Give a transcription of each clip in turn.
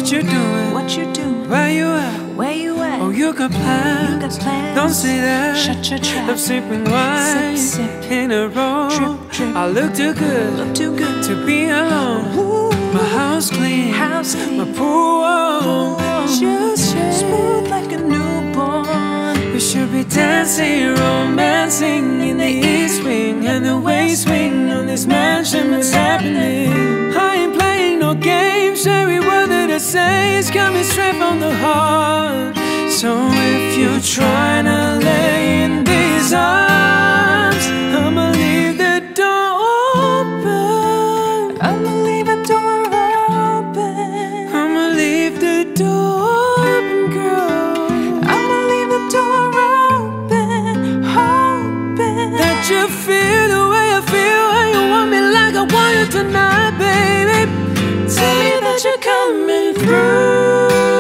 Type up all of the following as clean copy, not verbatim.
What you doing? What you doing? Where you at? Where you at? Oh, you got plans? You got plans? Don't say that. Shut your trap. I'm sipping wine Sip, sip. in a row. Drip, drip. I look too good, Look too good to be alone. Ooh. My house clean, House clean. my pool warm. Just smooth like a newborn. we should be dancing, romancing in the east wing and the west wing on this mansion. What's happening? I ain't playing no games. Every word that I say is coming straight from the heart. So if you're trying to lay in these arms, I'ma leave the door open. I'ma leave the door open. I'ma leave the door open, girl. I'ma leave the door open, open. That you feel the way I feel, and you want me like I want you tonight, baby. Tell me that you're coming through.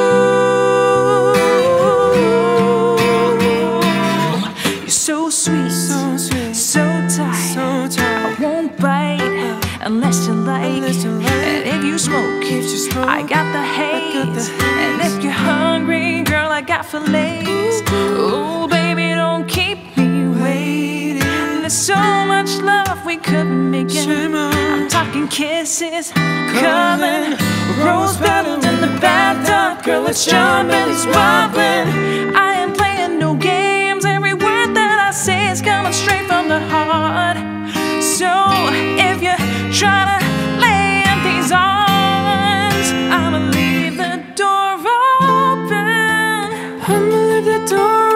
So sweet, so tight, I won't bite unless you like. And if you smoke, I got the haze. And if you're hungry, girl, I got fillets. Oh, baby, don't keep me waiting. There's so much love we could be making. I'm talking kisses, cuddling, rose petals in the bathtub. Girl, it's jumping, it's wobbling. I am playing no games. Every word that I say is coming straight from the heart. So if you try to lay in these arms, I'ma leave the door open. I'ma leave the door